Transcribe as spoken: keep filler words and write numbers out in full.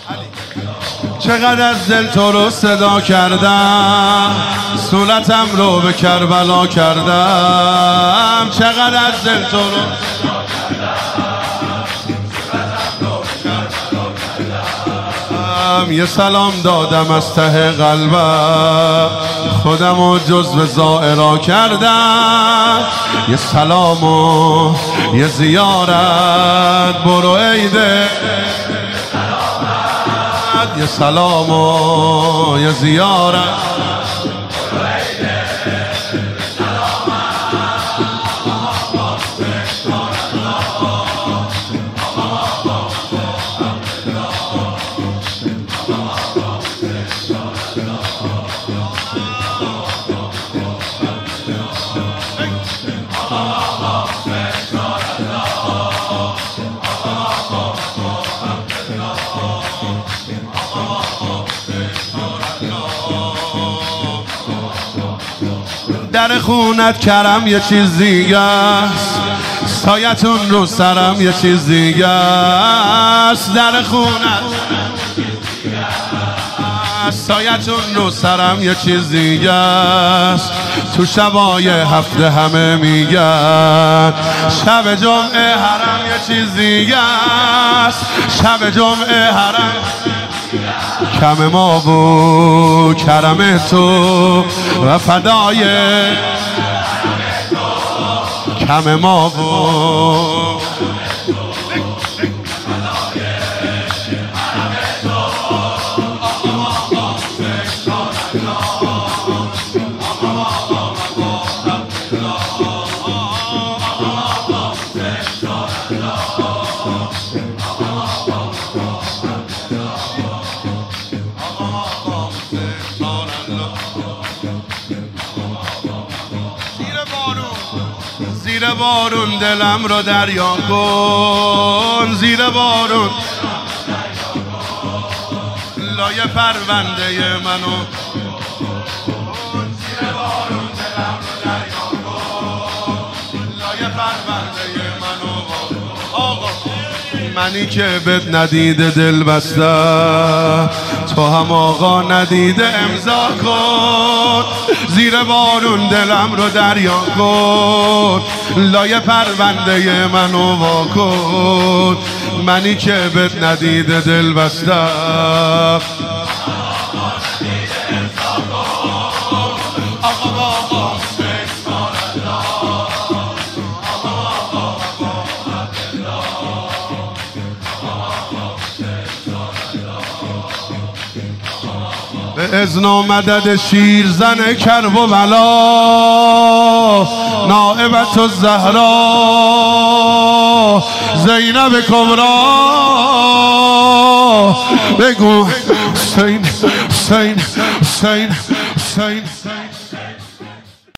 چقدر از دل تو رو صدا کردم، صورتم رو به کربلا کردم. چقدر از دل تو رو یه سلام دادم از ته قلبم، خودم و جزو زائرا کردم. یه سلام و یه زیارت برو عیده، یه سلام و یه زیارت در خونت کرم یه چیز دیگه است، سایتون رو سرم یه چیز دیگه است. در خونت سایتون رو سرم یه چیز دیگه است. تو شبای هفته همه میگن شب جمعه حرم یه چیز دیگه است. شب جمعه حرم کم ما بود کرم تو و فدای کم ما بود. زیر بارون دلم رو دریا کن، زیر بارون لای پرونده منو. زیر بارون دلم رو دریا کن، لای پرونده منو. آقا منی که بد ندیده دل بسته، تو هم آقا ندیده امضا کن. زیر بارون دلم رو دریا کن، لای پرونده منو وا کن. منی که بد ندیده دل بسته، به اذن و مدد شیر زن کرب و بلا، نائبت الزهرا زینب کبرا. بگو حسین حسین حسین حسین